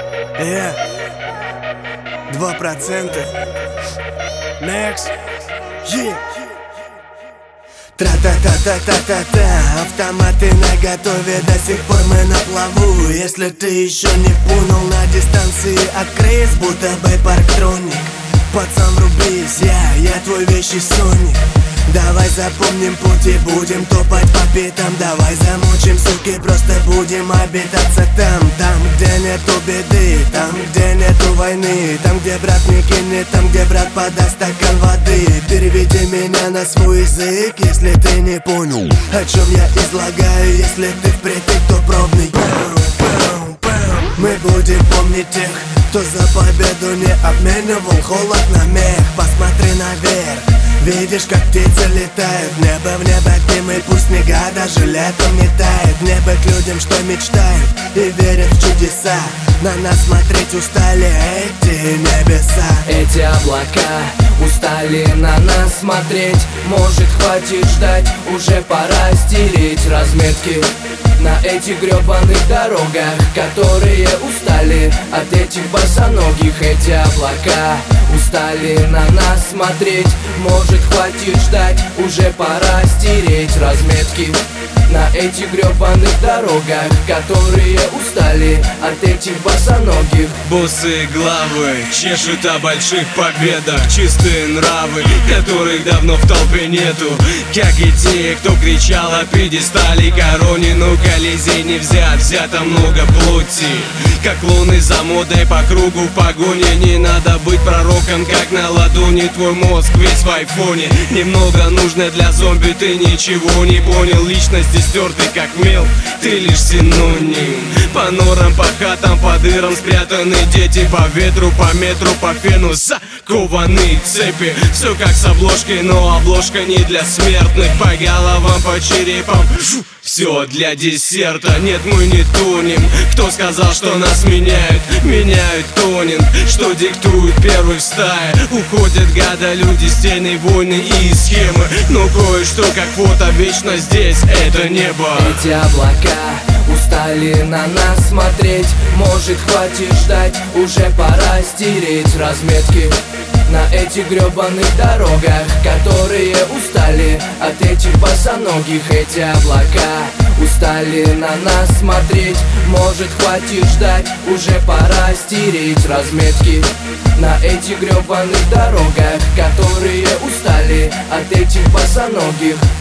2%. Next. Yeah. Тра-та-та-та-та-та-та. Автоматы наготове, до сих пор мы на плаву. Если ты еще не понял, на дистанции от крыс, будто бы парктроник. Пацан, врубись, я твой вещий соник. Давай запомним путь и будем топать по пятам. Давай замучим, суки, просто будем обитаться там, где нету беды, там, где нету войны, там, где брат не кинет, там, где брат подаст стакан воды. Переведи меня на свой язык, если ты не понял, о чем я излагаю. Если ты впритык, то пробный. Мы будем помнить тех, кто за победу не обменивал холод на мех. Посмотри наверх, видишь, как птицы летают. Небо в небо к ним, и пусть снега даже летом не тает. Небо к людям, что мечтают и верят в чудеса. На нас смотреть устали эти небеса. Эти облака устали на нас смотреть. Может, хватит ждать, уже пора стереть разметки на этих гребаных дорогах, которые устали от этих босоногих. Эти облака устали на нас смотреть. Может, хватит ждать, уже пора стереть разметки на этих гребаных дорогах, которые устали от этих босоногих. Босые главы чешут о больших победах. Чистые нравы, которых давно в толпе нету. Как и те, кто кричал о пьедестале короне. Но Колизей не взят, взято много плоти. Как луны за модой по кругу в погоне. Не надо быть пророком, как на ладони. Твой мозг весь в айфоне. Немного нужно для зомби, ты ничего не понял. Личности стертый как мел, ты лишь синоним. По норам, по хатам, по дырам спрятаны дети. По ветру, по метру, по фену закованы цепи. Все как с обложкой, но обложка не для смертных. По головам, по черепам, все для десерта. Нет, мы не тонем. Кто сказал, что нас меняют? Меняют тонинг, что диктует первый в стае. Уходят гада, люди, стены, войны и схемы. Но кое-что, как фото, вечно здесь, это небо. Эти облака устали на нас смотреть. Может, хватит ждать, уже пора стереть разметки на этих гребаных дорогах, которые устали от этих босоногих. Эти облака устали на нас смотреть. Может, хватит ждать, уже пора стереть разметки на этих гребаных дорогах, которые устали от этих босоногих.